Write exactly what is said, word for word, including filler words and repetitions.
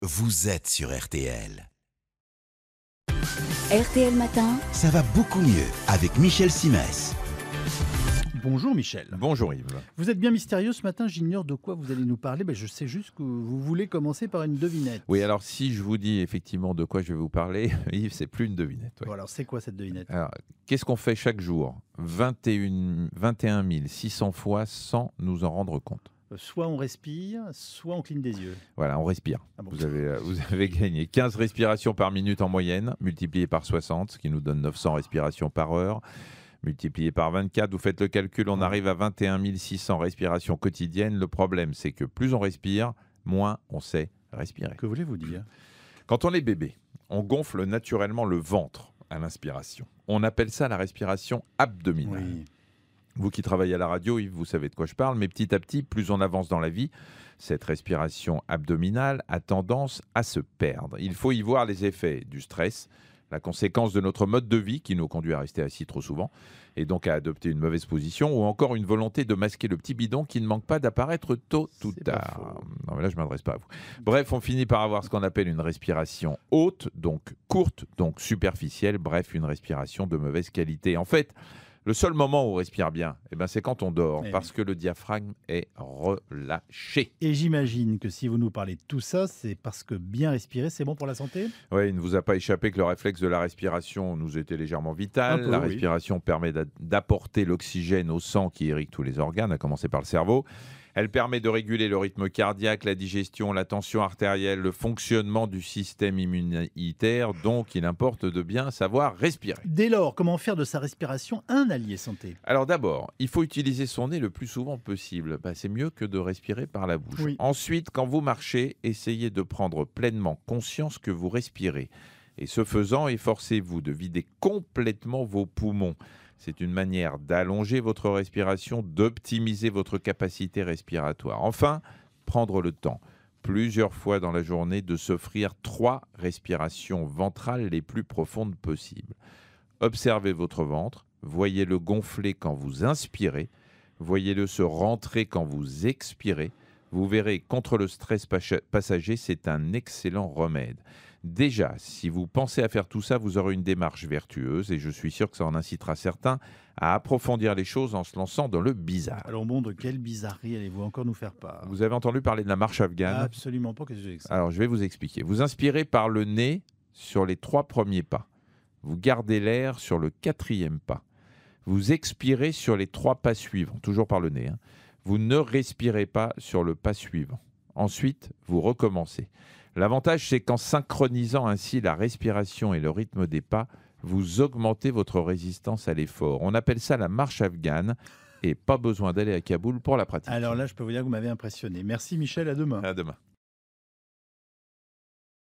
vous êtes sur R T L. R T L Matin, Ça va beaucoup mieux avec Michel Simès. Bonjour Michel. Bonjour Yves. Vous êtes bien mystérieux ce matin, j'ignore de quoi vous allez nous parler. Ben, je sais juste que vous voulez commencer par une devinette. Oui, alors si je vous dis effectivement de quoi je vais vous parler, Yves, c'est plus une devinette. ouais. Bon, alors c'est quoi cette devinette? Alors, qu'est-ce qu'on fait chaque jour vingt et un vingt et un mille six cents fois sans nous en rendre compte? Euh, Soit on respire, soit on cligne des yeux. Voilà, on respire. Ah bon. Vous avez, euh, vous avez gagné quinze respirations par minute en moyenne, multiplié par soixante, ce qui nous donne neuf cents respirations par heure. Multiplié par vingt-quatre, vous faites le calcul, on arrive à vingt et un mille six cents respirations quotidiennes. Le problème, c'est que plus on respire, moins on sait respirer. Que voulez-vous dire? Quand on est bébé, on gonfle naturellement le ventre à l'inspiration. On appelle ça la respiration abdominale. Oui. Vous qui travaillez à la radio, Yves, vous savez de quoi je parle, mais petit à petit, plus on avance dans la vie, cette respiration abdominale a tendance à se perdre. Il faut y voir les effets du stress, la conséquence de notre mode de vie qui nous conduit à rester assis trop souvent et donc à adopter une mauvaise position, ou encore une volonté de masquer le petit bidon qui ne manque pas d'apparaître tôt ou C'est pas tard. faux. Non mais là je ne m'adresse pas à vous. Bref, on finit par avoir ce qu'on appelle une respiration haute, donc courte, donc superficielle, bref, une respiration de mauvaise qualité. En fait, le seul moment où on respire bien, eh ben, c'est quand on dort, Eh parce que le diaphragme est relâché. Et j'imagine que si vous nous parlez de tout ça, c'est parce que bien respirer, c'est bon pour la santé? Oui, il ne vous a pas échappé que le réflexe de la respiration nous était légèrement vital. Un peu, la oui. respiration permet d'a- d'apporter l'oxygène au sang qui irrigue tous les organes, à commencer par le cerveau. Elle permet de réguler le rythme cardiaque, la digestion, la tension artérielle, le fonctionnement du système immunitaire. Donc, il importe de bien savoir respirer. Dès lors, comment faire de sa respiration un allié santé? Alors d'abord, il faut utiliser son nez le plus souvent possible. Bah, c'est mieux que de respirer par la bouche. Oui. Ensuite, quand vous marchez, essayez de prendre pleinement conscience que vous respirez. Et ce faisant, efforcez-vous de vider complètement vos poumons. C'est une manière d'allonger votre respiration, d'optimiser votre capacité respiratoire. Enfin, prendre le temps, plusieurs fois dans la journée, de s'offrir trois respirations ventrales les plus profondes possibles. Observez votre ventre, voyez-le gonfler quand vous inspirez, voyez-le se rentrer quand vous expirez. Vous verrez, contre le stress pacha- passager, c'est un excellent remède. Déjà, si vous pensez à faire tout ça, vous aurez une démarche vertueuse et je suis sûr que ça en incitera certains à approfondir les choses en se lançant dans le bizarre. Alors bon, de quelle bizarrerie allez-vous encore nous faire part? Vous avez entendu parler de la marche afghane? Absolument pas, qu'est-ce que c'est que ça? Alors, je vais vous expliquer. Vous inspirez par le nez sur les trois premiers pas. Vous gardez l'air sur le quatrième pas. Vous expirez sur les trois pas suivants, toujours par le nez, hein. Vous ne respirez pas sur le pas suivant. Ensuite, vous recommencez. L'avantage, c'est qu'en synchronisant ainsi la respiration et le rythme des pas, vous augmentez votre résistance à l'effort. On appelle ça la marche afghane et pas besoin d'aller à Kaboul pour la pratiquer. Alors là, je peux vous dire que vous m'avez impressionné. Merci Michel, à demain. À demain.